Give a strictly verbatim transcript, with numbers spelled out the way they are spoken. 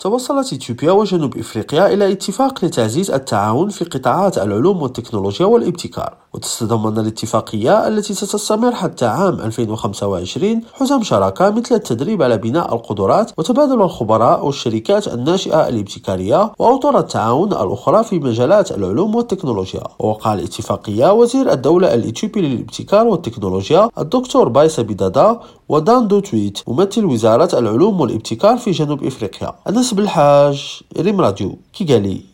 توصلت إثيوبيا وجنوب إفريقيا إلى اتفاق لتعزيز التعاون في قطاعات العلوم والتكنولوجيا والابتكار، وتتضمن الاتفاقية التي ستستمر حتى عام ألفين وخمسة وعشرين حزم شراكة مثل التدريب على بناء القدرات وتبادل الخبراء والشركات الناشئة الابتكارية وأطر التعاون الأخرى في مجالات العلوم والتكنولوجيا. ووقع الاتفاقية وزير الدولة الإثيوبي للابتكار والتكنولوجيا الدكتور بايسا بيدادا ودان دوتويت ممثل وزارة العلوم والابتكار في جنوب إفريقيا. أنس بالحاج، ريم راديو، كيغالي.